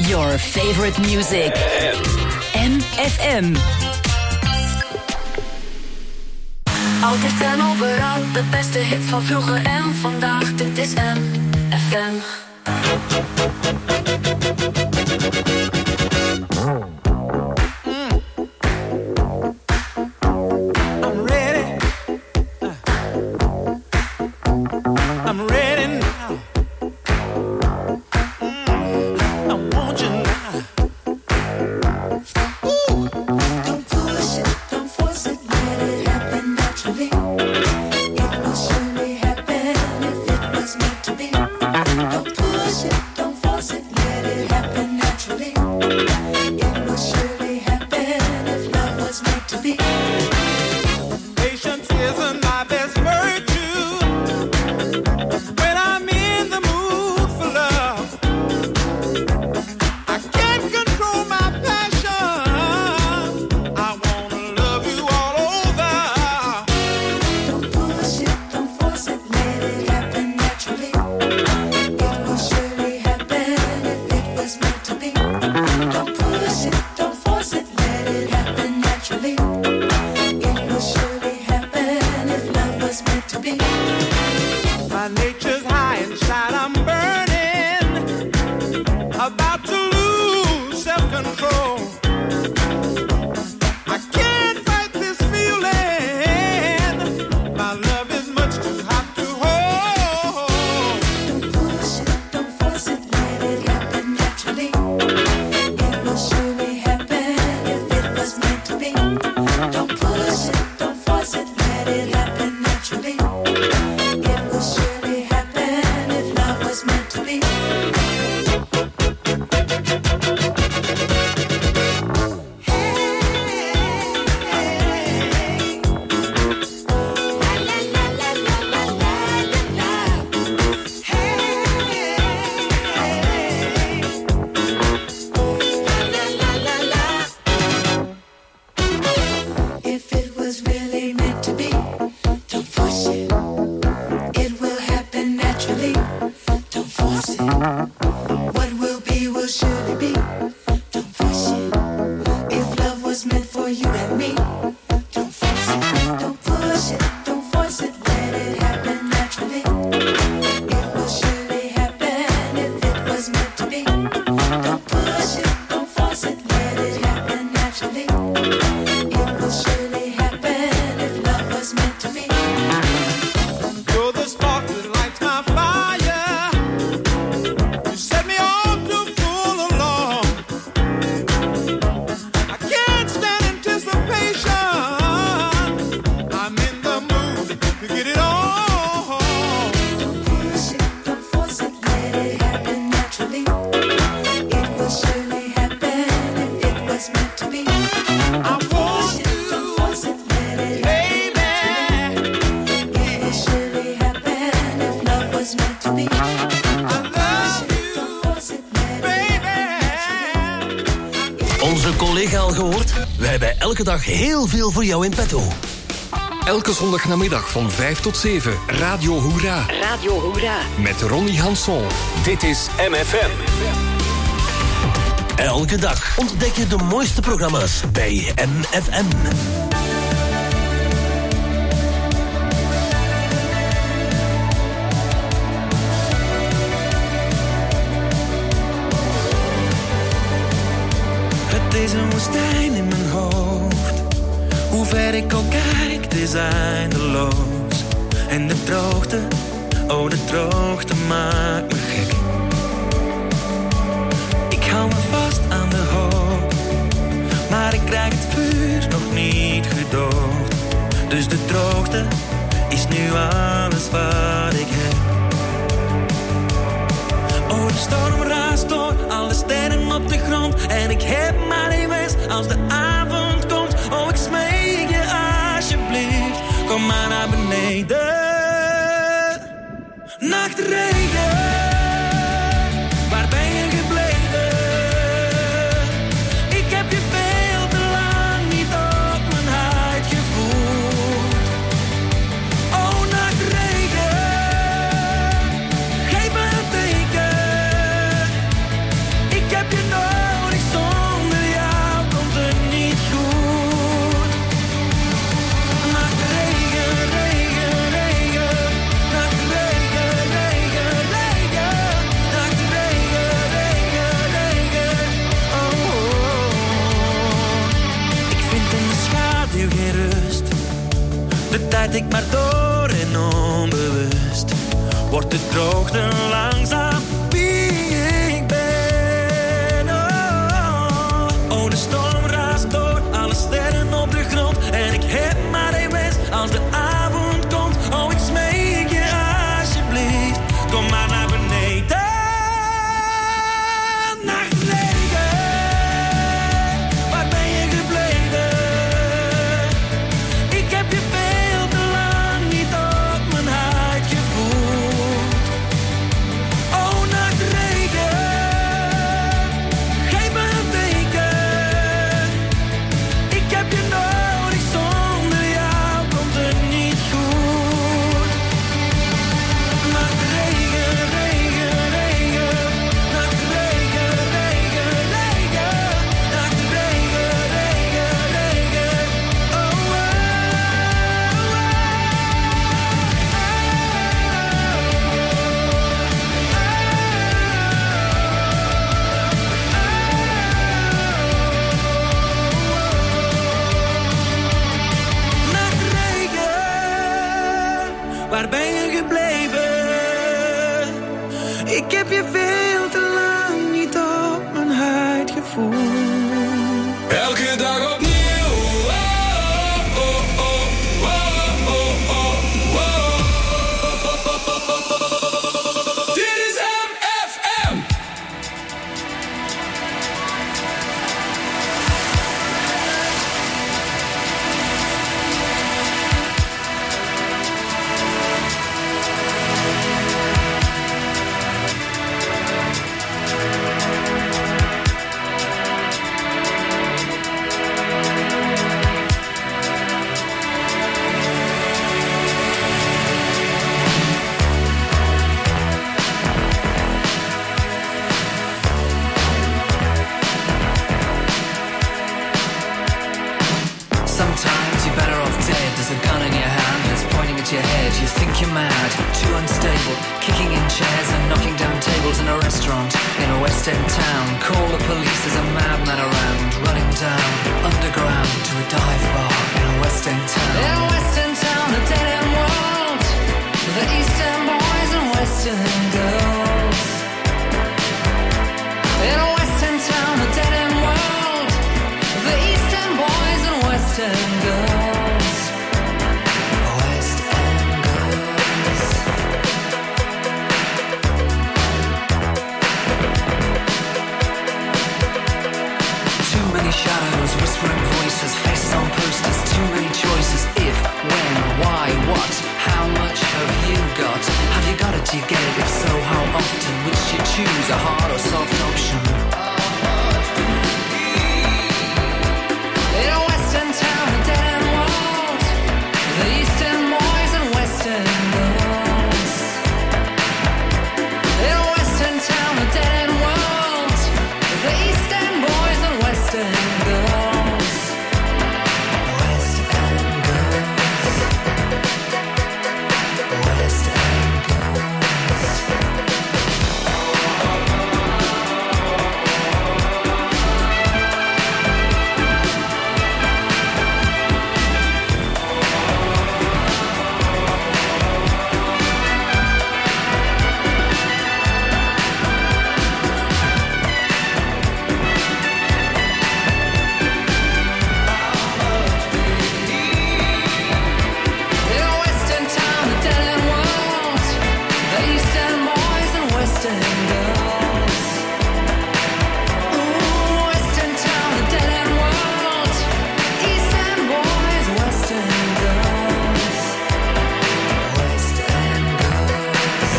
Your favorite music. MFM. Altijd en overal, de beste hits van vroeger en vandaag. Dit is MFM. Elke dag heel veel voor jou in petto. Elke zondagnamiddag van 5 tot 7. Radio Hoera. Radio Hoera. Met Ronnie Hanson. Dit is MFM. Elke dag ontdek je de mooiste programma's bij MFM. Het is een woestijn in mijn hoofd. Hoe ver ik ook kijk, het is eindeloos. En de droogte, oh de droogte maakt me gek. Ik hou me vast aan de hoop, maar ik krijg het vuur nog niet gedoofd. Dus de droogte is nu alles wat ik heb. Oh, de storm raast door, alle sterren op de grond. En ik heb maar één wens als de avond komt. Oh, ik smeek je alsjeblieft, kom maar naar beneden. Nachtregen, waar ben je gebleven? Ik heb je veel te lang niet op mijn huid gevoeld. Oh, nachtregen, geef me een teken. Ik heb je nooit rust. De tijd ik maar door en onbewust wordt de droogte langzaam wie ik ben. Oh, de storm raast door, alle sterren op de grond. En ik heb maar één wens als de avond komt. Oh, ik smeek je alsjeblieft, kom maar naar beneden. Nachtregen, waar ben je gebleven? Ik heb je veel te lang niet op mijn huid gevoeld. Oh, nachtregen, geef me een teken. Ik heb je nodig, zonder jou komt het niet goed. Nachtregen, regen, regen. Nachtregen, regen, regen. Nachtregen, regen, regen. Oh, oh, oh. Nachtregen, waar ben je gebleven? Ik heb je veel te lang niet op mijn huid gevoeld. Elke dag opnieuw. Oh, oh, oh, oh, oh, oh, oh. Dit is MFM. Sometimes you're better off dead. There's a gun in your hand and it's pointing at your head. You think you're mad, too unstable, kicking in chairs and knocking down tables in a restaurant in a West End town. Call the police, there's a madman around, running down underground to a dive bar in a West End town. In a West End town, a dead end world. The East End boys and West End girls. In a West End town, a dead end world. The East End boys and West End girls. West End girls. Too many shadows, whispering voices, faces on posters, too many choices. If, when, why, what, how much have you got? Have you got it, do you get it? If so, how often? Which you choose, a hard or soft option? In a West End town, a dead end world. The East End boys and West End girls. In a West End town, a dead end world. The East End boys and West End girls. West End girls. West End girls. In a West End town, a dead end world. The East End boys and West End girls. Ooh, West End town, a dead end world. East End boys, West End girls. West End girls.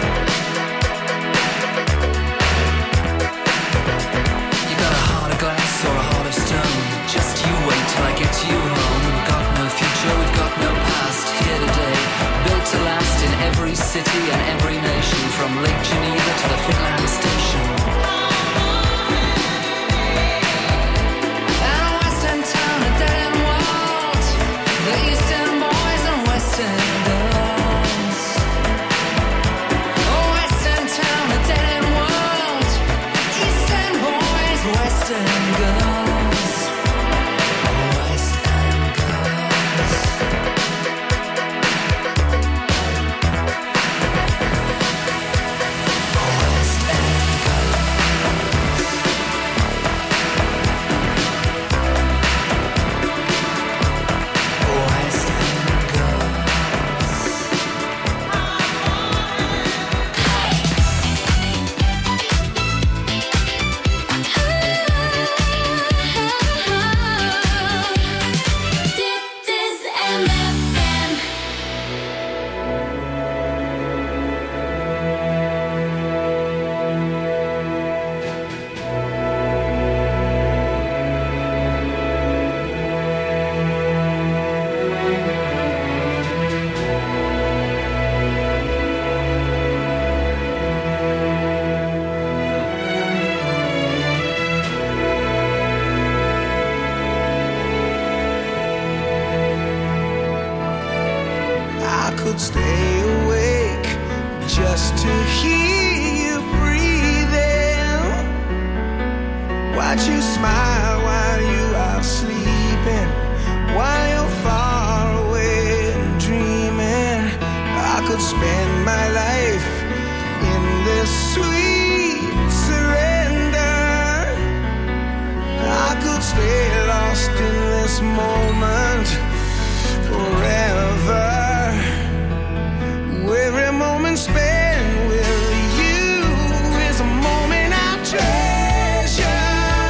You got a heart of glass or a heart of stone. Just you wait till I get you home. Got no future, we've got no past. Here today, built to last in every city and every nation, from Lake Geneva to the Finland station. And a West End town, a dead end world. The East End boys and West End girls. Oh, West End town, a dead end world. East End boys, West End girls. West End girls. could stay awake just to hear you breathing. Watch you smile while you are sleeping, while you're far away and dreaming. I could spend my life in this sweet surrender. I could stay lost in this moment forever. Every moment spent with you is a moment I treasure.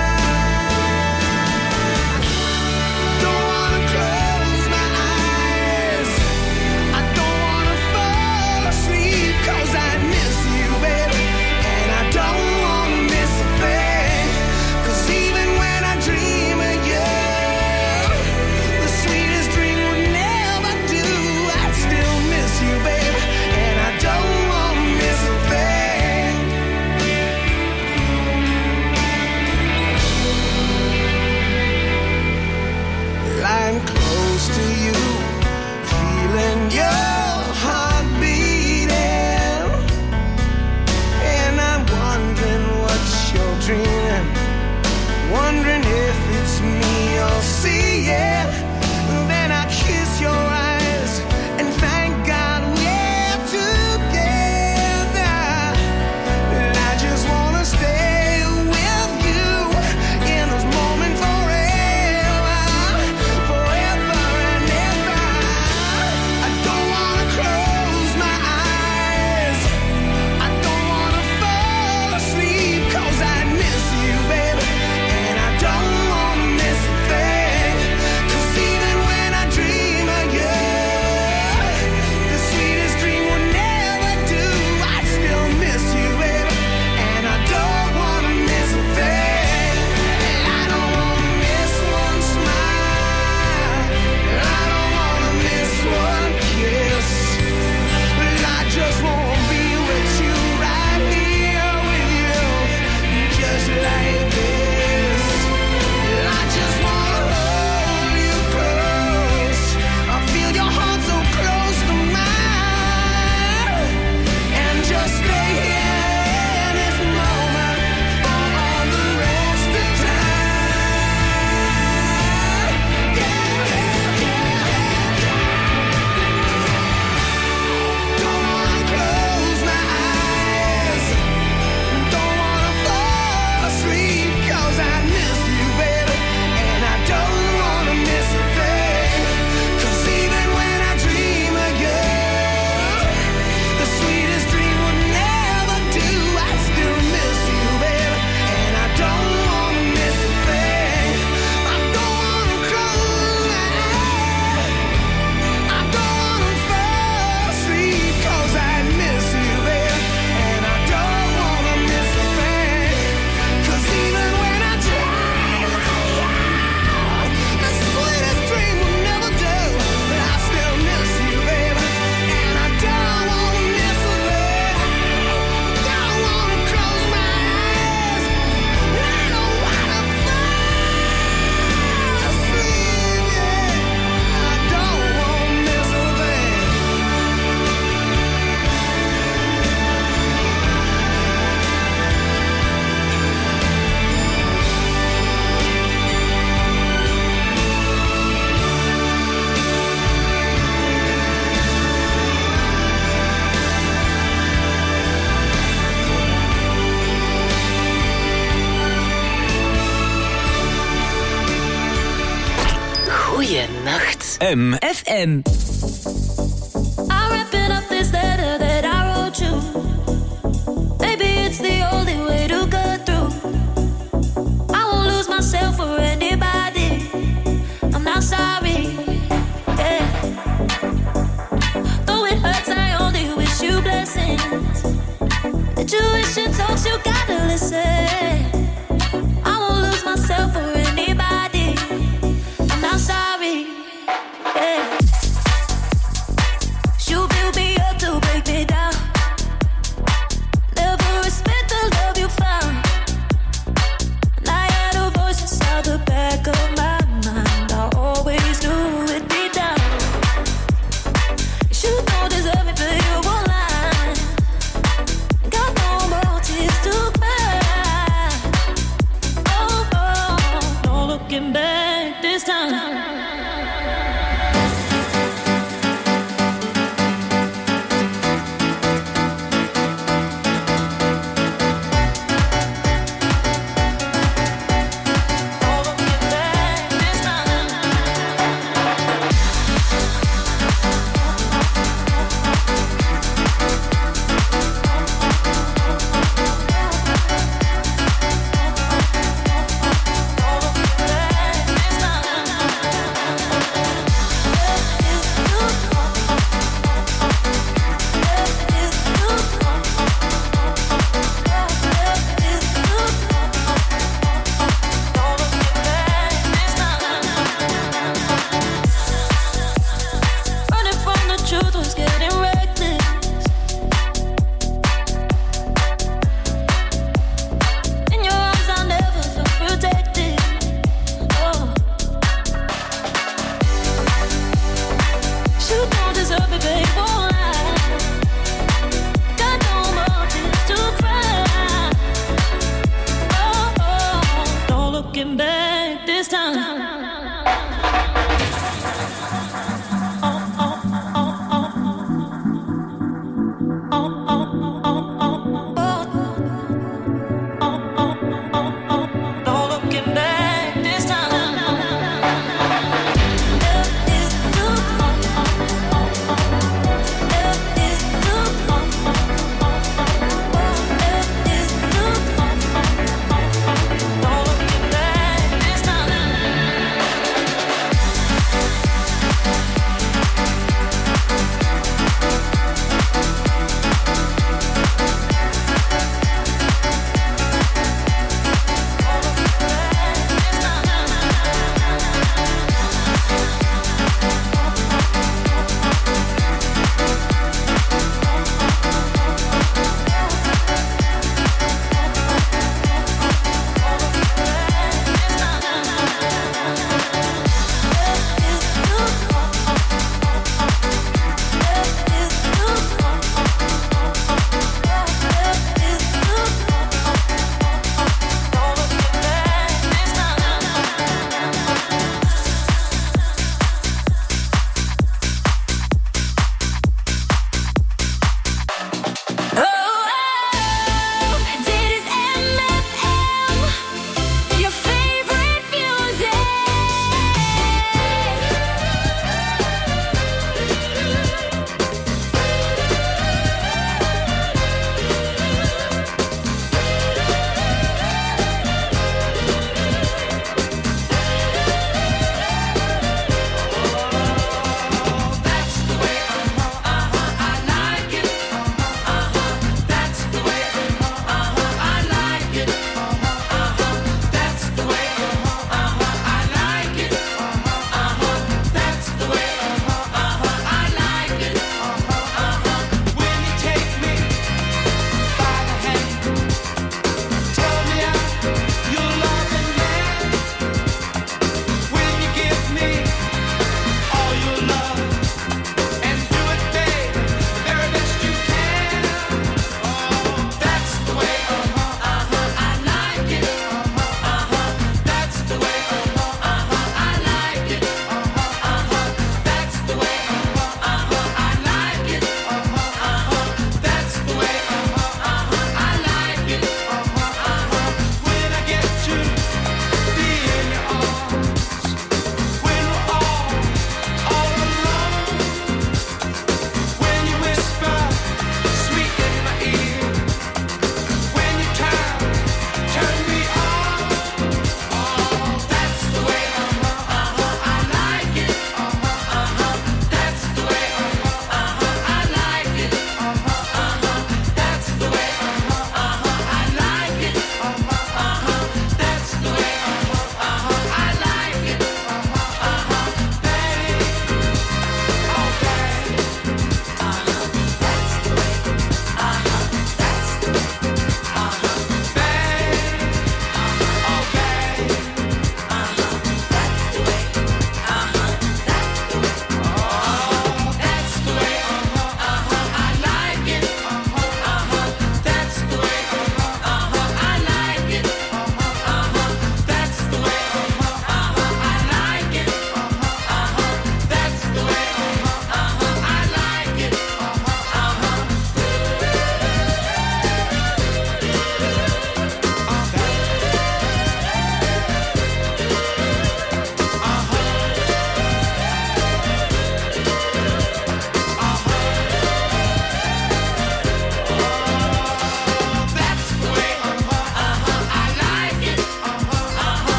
Don't wanna close my eyes, I don't wanna fall asleep, 'cause I miss you, baby, and I don't wanna miss a thing. 'Cause even when I dream of you, the sweetest dream would never do. I'd still miss you, baby, and I don't wanna miss a thing. Lying close to you, feeling your heart beating, and I'm wondering what you're dreaming, wondering if it's me you're seeing. Then I kiss your eyes and thank God we're together. And I just wanna stay with you in this moment forever, forever and ever. I don't wanna close my eyes, I don't wanna fall asleep, 'cause I miss you, baby, and I don't wanna miss a thing. 'Cause even when I dream of you, the sweetest dream will never do. I still miss you, baby, and I don't wanna miss a thing. And I don't wanna miss one smile, and I don't wanna miss one kiss. But I just wanna be with you, right here with you, just like this. And I just wanna hold you close, I feel your heart so close to mine, and just stay here in this moment for all the rest of time. Yeah, yeah, yeah, Don't wanna close my eyes, don't wanna fall asleep, 'cause I miss you, baby, and I don't wanna miss a thing. 'Cause even when I dream of you, the sweetest dream would never do. I still miss you, baby, and I don't wanna miss a thing. I don't wanna close my eyes, I don't wanna fall asleep, 'cause I miss you, baby, and I don't wanna miss a thing. 'Cause even when I dream of you, the sweetest dream will never do. But I still miss you, baby, and I don't wanna miss a thing. Don't wanna close my eyes, I don't wanna fall asleep, yeah. I don't wanna miss a thing. Goeienacht. FM. I'm wrapping up this letter that I wrote you. Maybe it's the only way to get through. I won't lose myself for anybody. I'm not sorry. Yeah. Though it hurts, I only wish you blessings. Intuition talks, you gotta listen. I won't lose myself for anybody. I'm not sorry. Yeah. You build me up to break me down. Never respect the love you found. And I had a voice inside the back of my mind. I always knew it deep down. You know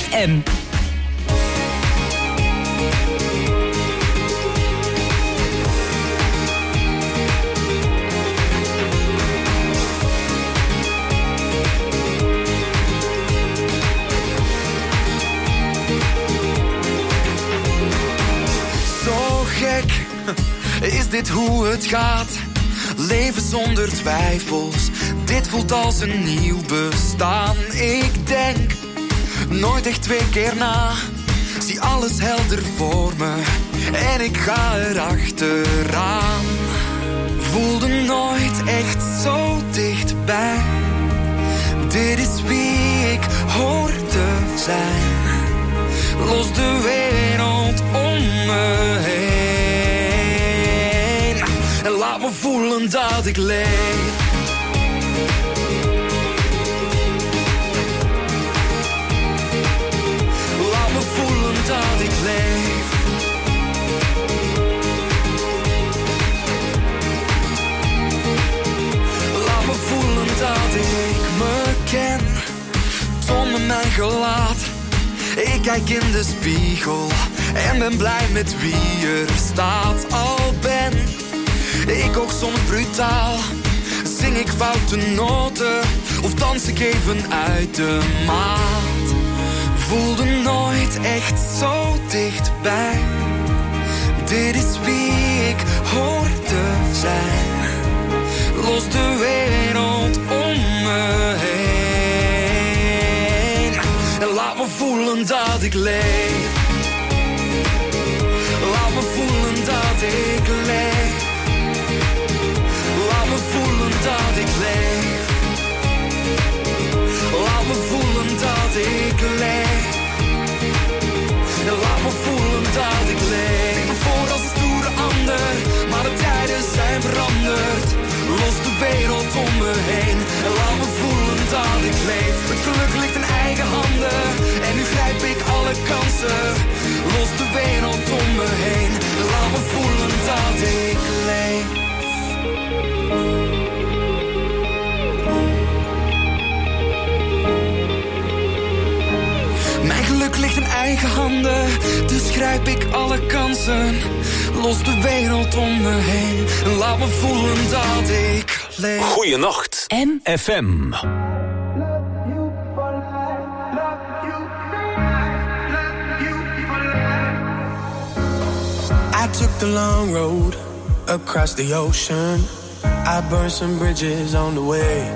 FM. Is dit hoe het gaat? Leven zonder twijfels. Dit voelt als een nieuw bestaan. Ik denk nooit echt 2 keer na. Zie alles helder voor me en ik ga erachteraan. Voelde nooit echt zo dichtbij. Dit is wie ik hoor te zijn. Los de wereld om me heen. En laat me voelen dat ik leef. Laat me voelen dat ik leef. Laat me voelen dat ik me ken. Toon me mijn gelaat. Ik kijk in de spiegel en ben blij met wie er staat. Al ben ik ook soms brutaal, zing ik foute noten of dans ik even uit de maat. Voelde nooit echt zo dichtbij. Dit is wie ik hoor te zijn. Los de wereld om me heen. En laat me voelen dat ik leef. Laat me voelen dat ik leef. Laat me voelen dat ik leef. Laat me voelen dat ik leef. En laat me voelen dat ik leef. Ik ben voor als een stoere ander, maar de tijden zijn veranderd. Los de wereld om me heen. En laat me voelen dat ik leef. Het geluk ligt in eigen handen. En nu grijp ik alle kansen. Los de wereld om me heen. En laat me voelen dat ik leef. Mijn geluk ligt in eigen handen, dus grijp ik alle kansen. Los de wereld om me heen en laat me voelen dat ik leef. Goeienacht, FM. I took the long road across the ocean. I burned some bridges on the way.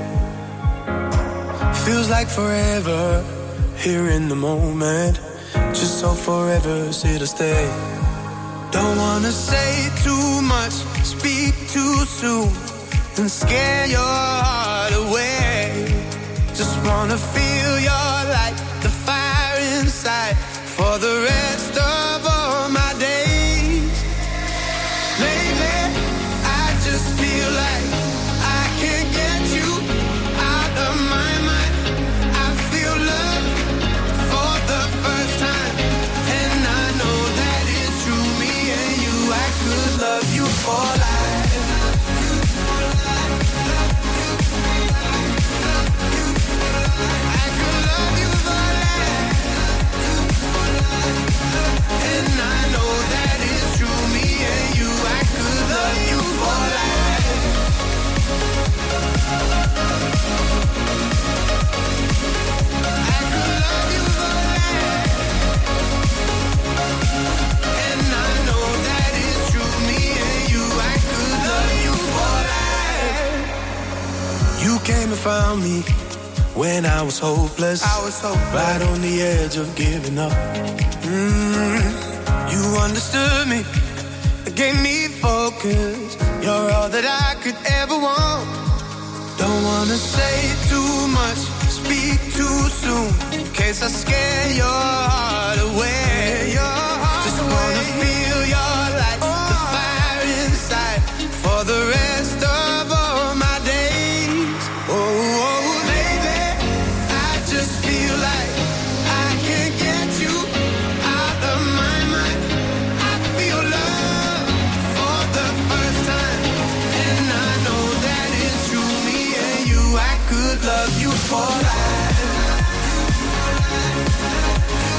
Feels like forever here in the moment. Just so forever sit or stay. Don't wanna say too much, speak too soon, and scare your heart away. Just wanna feel your light, the fire inside, for the rest of all my days. Lately, I just feel like I can't get you out of my mind. I feel love for the first time, and I know that it's true. Me and you, I could love you for life. I could love you for life, and I know that it's true. Me and you, I could love you for life. I could love you for life, and I know that it's true. Me and you, I could love you for life. You came and found me when I was hopeless. Right on the edge of giving up. You understood me, gave me focus. You're all that I could ever want. Don't wanna say too much, speak too soon, in case I scare your heart away. Just wanna feel your light, the fire inside, for the rest of all my days. Oh, baby, I just feel like I can't get you out of my mind. I feel love for the first time, and I know that it's true. Me and you, I could love you for life.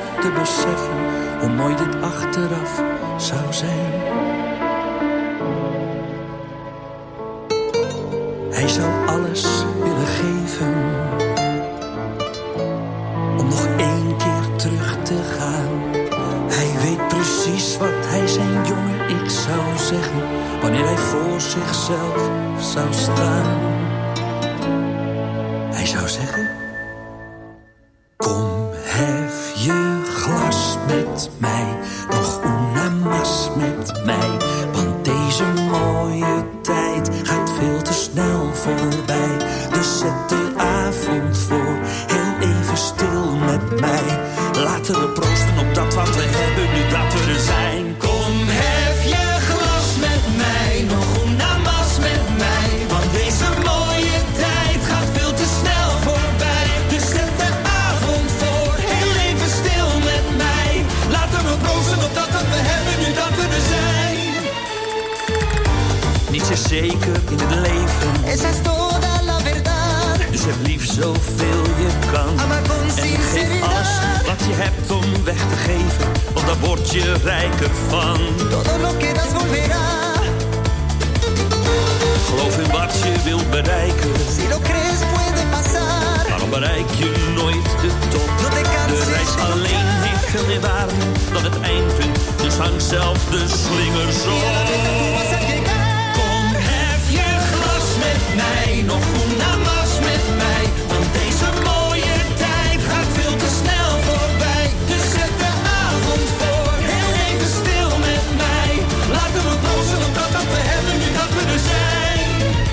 te beseffen hoe mooi dit achteraf zou zijn. Hij zou alles willen geven om nog 1 keer terug te gaan. Hij weet precies wat hij zijn jonge ik zou zeggen wanneer hij voor zichzelf zou staan. Hij zou zeggen: kom, hef je glas met mij, nog una mas met mij, want deze mooie tijd gaat veel te snel voorbij. Dus zet de avond voor, heel even stil met mij. Laten we proosten op dat wat we hebben, nu dat we er zijn. Kom, hef je glas met mij, nog una mas met mij, want deze mooie tijd gaat veel te snel voorbij. Dus zet de avond voor, heel even stil met mij. Laten we proosten op dat wat we hebben, nu dat we er zijn. Niets is zeker in het leven, Esa es toda la verdad. dus heb lief zoveel je kan. Ama con En geef alles sinceridad. wat je hebt om weg te geven, want daar word je rijker van. Todo lo que das volverá. Geloof in wat je wilt bereiken. Si lo crees puede pasar. Waarom bereik je nooit de top? No te canses De reis de alleen luchar. heeft veel meer waarde dan het eindpunt. Dus hang zelf de slingers Y a la meta tú op. vas a llegar. Kom, hef je glas met mij, nog una mas met mij, want deze mooie tijd gaat veel te snel voorbij. Dus zet de avond voor, heel even stil met mij. Laten we proosten op dat wat we hebben, nu dat we er zijn.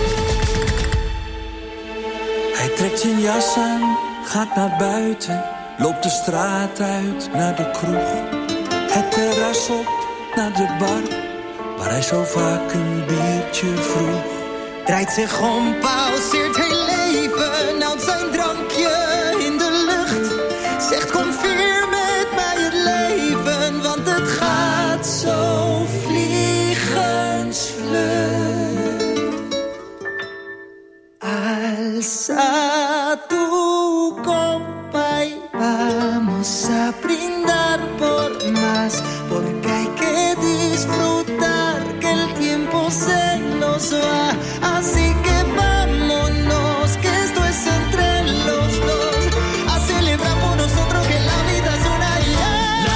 Hij trekt zijn jas aan, gaat naar buiten, loopt de straat uit naar de kroeg. Het terras op naar de bar, waar hij zo vaak een biertje vroeg. Draait zich om, pauzeert heel leven, houdt zijn drankje in de lucht. Zegt kom vier met mij het leven, want het gaat zo vliegensvlug. Alza tu copa y vamos a brindar por más, porque hay que disfrutar que el tiempo se nos va. Así que vámonos, que esto es entre los dos, a celebrar por nosotros que la vida es una ya.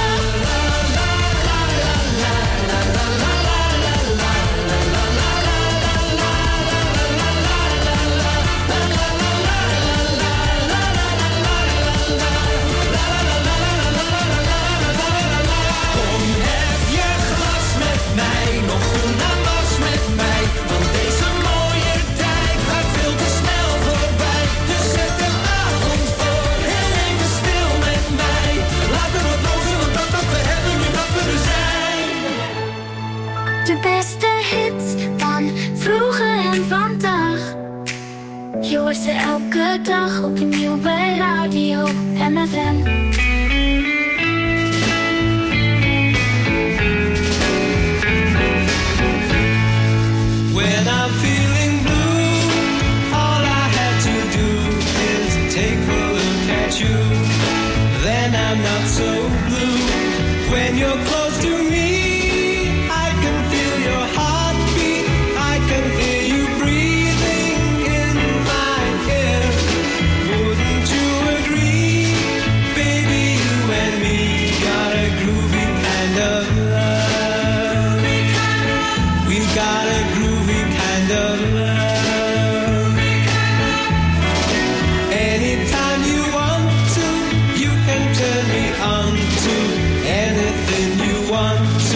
Kom, hef je glas met mij, nog una mas met mij, want deze mooie tijd gaat veel te snel voorbij. Dus zet de avond voor, heel even stil met mij. Laten we proosten op dat wat we hebben, nu dat we er zijn. De beste hits van vroeger en vandaag. Je hoort ze elke dag opnieuw bij Radio MFM. When I'm feeling blue, all I had to do is take a look at you. Then I'm not so blue. When you're close to me, I can feel your heartbeat. I can hear you breathing in my ear. Wouldn't you agree? Baby, you and me got a groovy kind of love. We got a groovy kind of love. Anytime you want to, you can turn me on to anything you want to.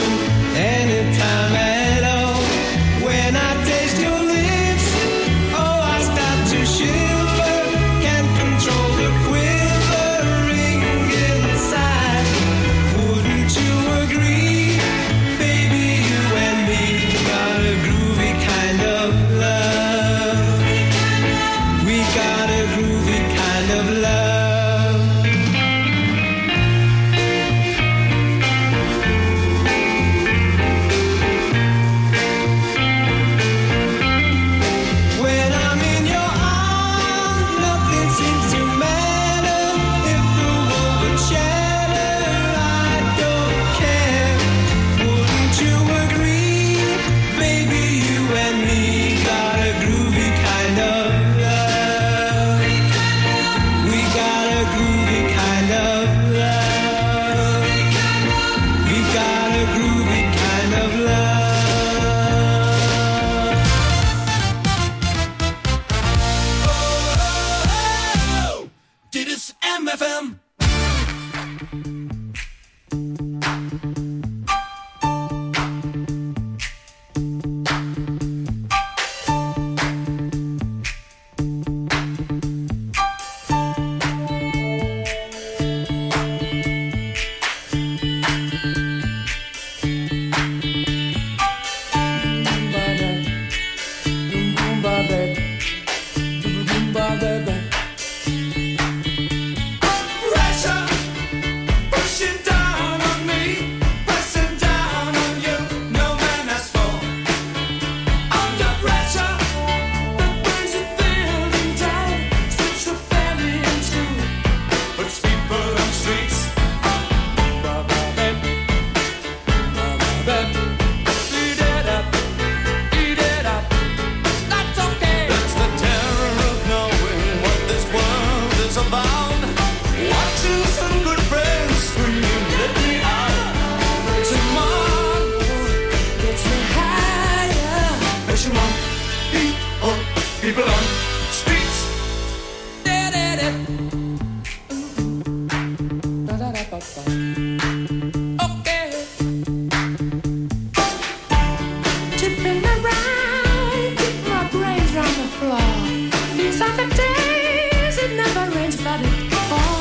Okay. Tipping around, keep my brains on the floor. These are the days it never rains, but it falls.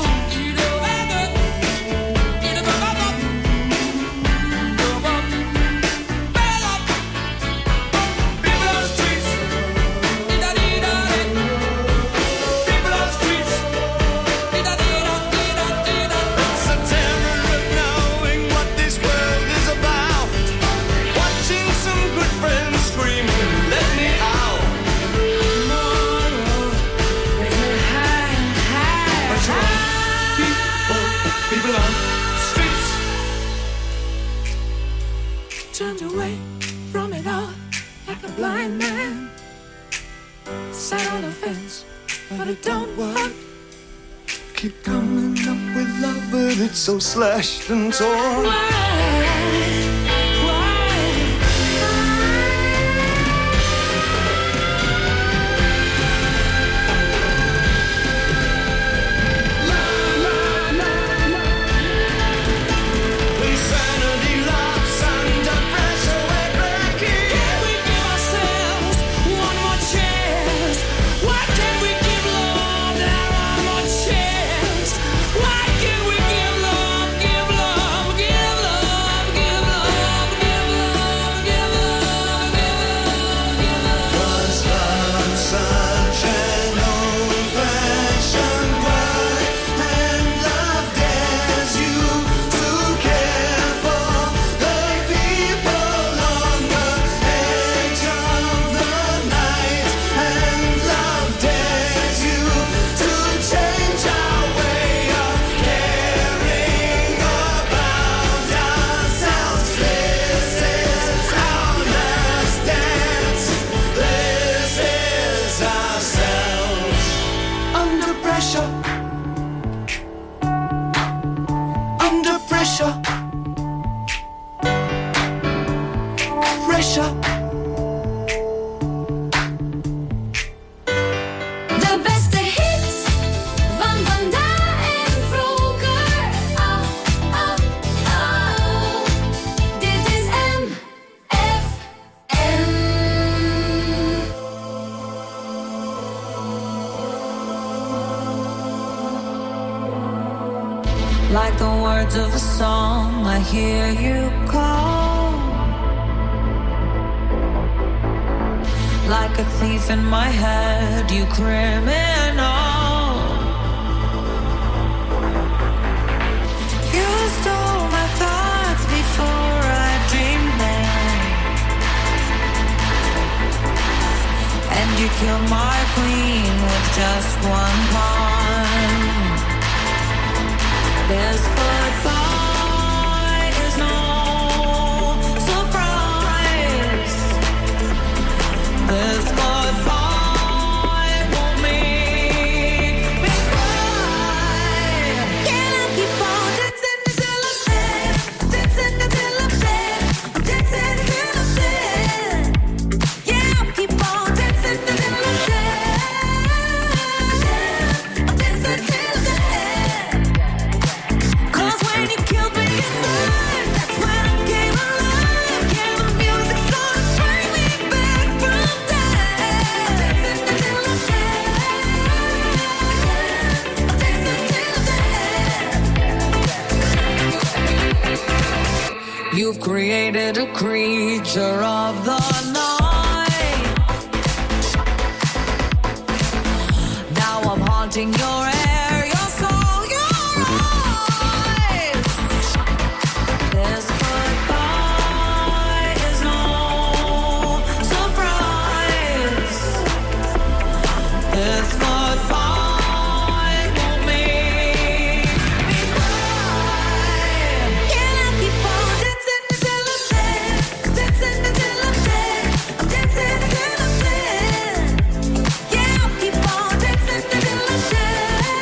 Turned away from it all like a blind man. Sat on the fence, but it don't work. Keep coming up with love, but it's so slashed and torn. Like the words of a song, I hear you call. Like a thief in my head, you criminal. You stole my thoughts before I dreamed them, and you killed my queen with just one pawn. This goodbye is no surprise. This goodbye won't make me cry. Can I keep on dancing until I'm dead? Dancing until I'm dead. Dancing until I'm dead. Yeah, I'll keep on dancing until I'm dead. I'll dance until I'm dead. You've created a creature of the night. Now I'm haunting your air, your soul, your eyes. This goodbye is no surprise. This goodbye won't make me cry. Can I keep on dancing until I'm dead? Dancing until I'm dead. I'm dancing until I'm dead. Yeah, I'll keep on dancing until I'm dead.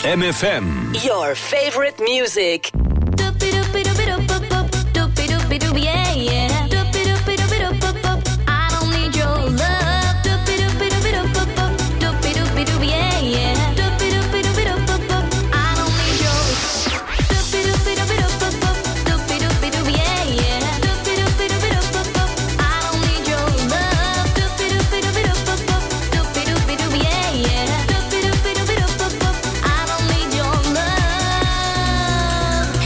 MFM. Your favorite music. Yeah, yeah. I don't need your love. Yeah, yeah. I don't need your. Yeah, yeah. I don't need your love. Yeah, yeah. I don't need your love.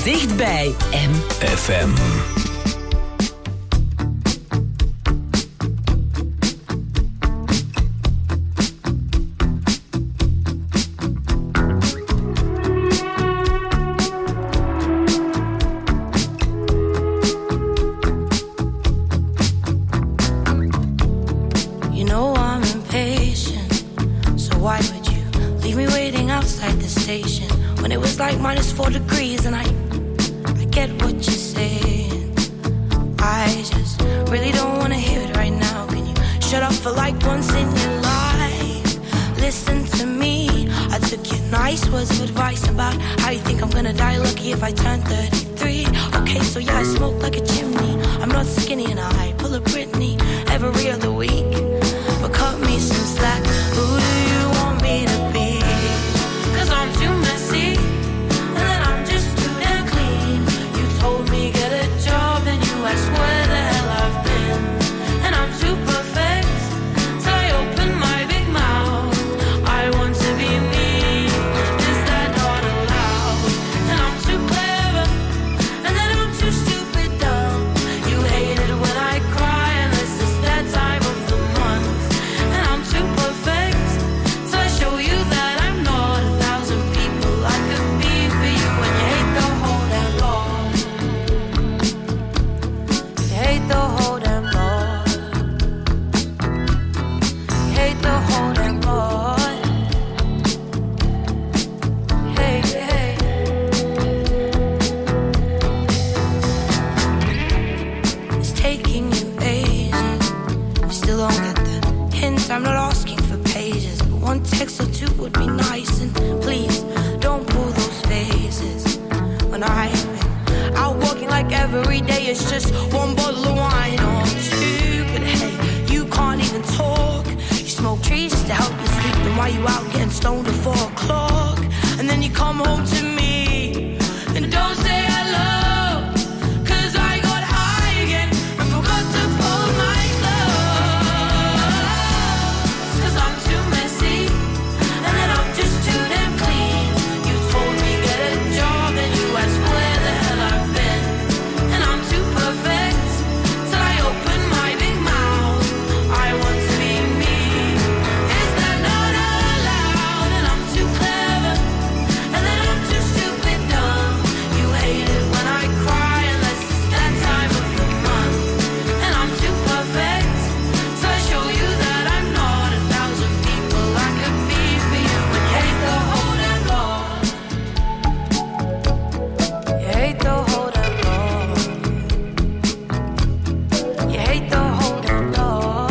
dichtbij FM. -4 degrees and I get what you're saying. I just really don't wanna hear it right now. Can you shut up for like once in your life? Listen to me. I took your nice words of advice about how you think I'm gonna die lucky if I turn 33. Okay, so yeah, I smoke like a chimney. I'm not skinny and I pull a Britney every other week. But cut me some slack. Who do you want me to be? 'Cause I'm too messy. Get a job and you ask where the hell I've been. And I'm too perfect till I open my big mouth. I want to be me, is that not allowed? And I'm too clever, and then I'm too stupid dumb. You hate it when I cry unless it's that time of the month. And I'm too perfect till I show you that I'm not 1,000 people I could be for you. And you hate the whole damn lot. Hate the whole damn lot. Hate the whole damn lot. Hey, hey. It's taking you ages. You still don't get the hint. I'm not asking for pages, but one text or two would be nice. And please don't pull those faces when I've been out walking like every day it's just one bottle of wine or two. But hey, you can't even talk. You smoke trees just to help you sleep. Then why you out getting stoned at 4 o'clock? And then you come home to me and don't say hello. 'Cause I got high again and forgot to fold my clothes. 'Cause I'm too messy and then I'm just too damn clean. You told me get a job and you asked where the hell I've been. And I'm too perfect till I open my big mouth. I want to be me. Is that not allowed? And I'm too clever, and then I'm too stupid dumb. You hate it when I cry unless it's that time of the month. And I'm too perfect till I show you that I'm not 1,000 people I could be for you. And you hate the whole damn lot. You hate the whole damn lot. You hate the whole damn lot.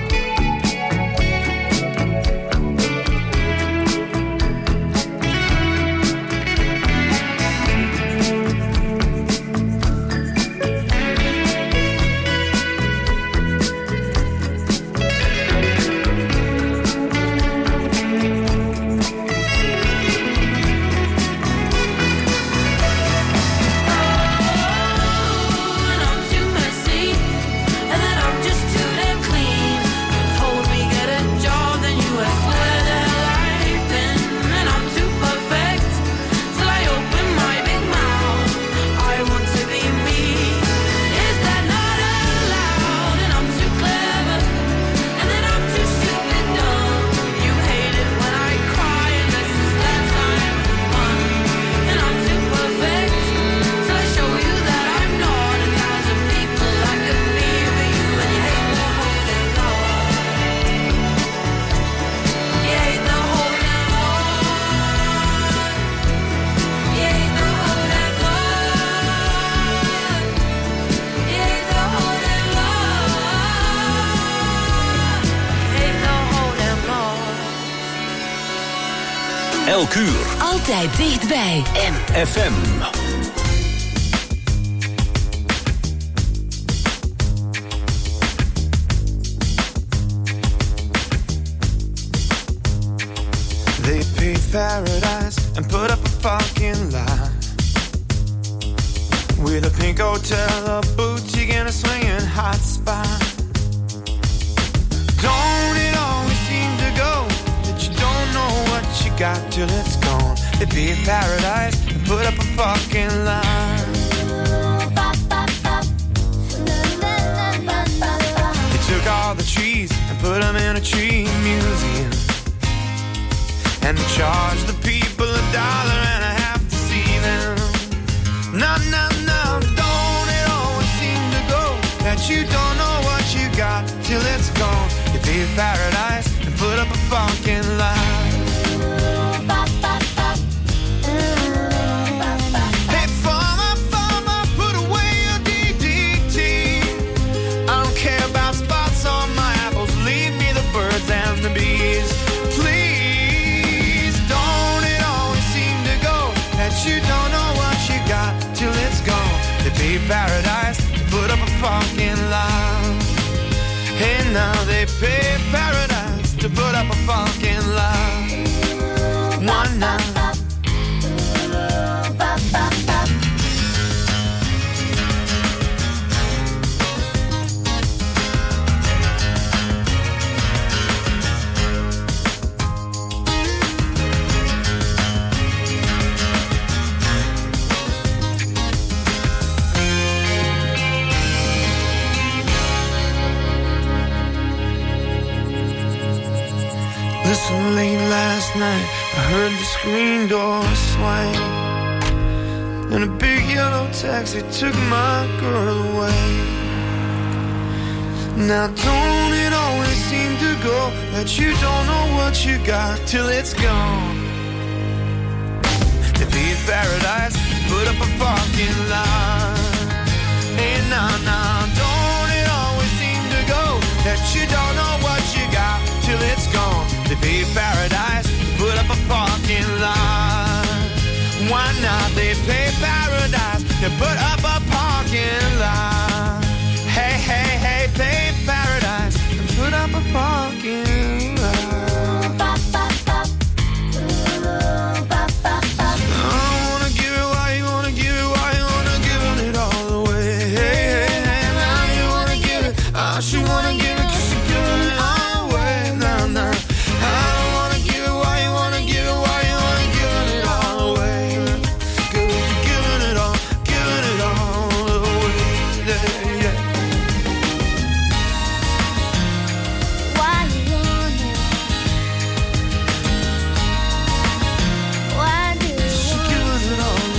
And I'm too messy, and then I'm just too damn clean. You told me get a job, then you asked where the hell I've been. And I'm too perfect till I open my big mouth. I want to be me. Is that not allowed? And I'm too clever, and then I'm too stupid dumb. You hate it when I cry unless it's that time of the month. And I'm too perfect till I show you that I'm not 1,000 people I could be for you. And you hate the whole damn lot. You hate the whole damn lot. You hate the whole damn lot. You hate the whole damn lot. You hate the whole damn lot. Elk uur. altijd dichtbij FM. They paved paradise and put up a fucking lie with a pink hotel, a boutique, and a swinging hot spot. Don't it always seem to go that you don't know what you got till it's gone? They paved paradise and put up a fucking line. They took all the trees and put them in a tree museum, and they charged the people $1.50 to see them. No, no, no, don't it always seem to go that you don't know what you got till it's gone. You paved paradise and put up a fucking line. Hey, farmer, put away your DDT. I don't care about spots on my apples. Leave me the birds and the bees. Please, don't it always seem to go that you don't know what you got till it's gone. They paved paradise, put up a fucking line. Hey, now they paved paradise to put up a fucking line. One night. Listen, late last night I heard the screen door swing, and a big yellow taxi took my girl away. Now don't it always seem to go that you don't know what you got till it's gone. They paved paradise, put up a fucking line. Hey, nah, nah, don't it always seem to go that you don't know what you got till it's gone. They paved paradise, put up a fucking line. Why not? They paved paradise, they put up a parking lot. Hey, hey, hey, paved paradise, and put up a parking lot.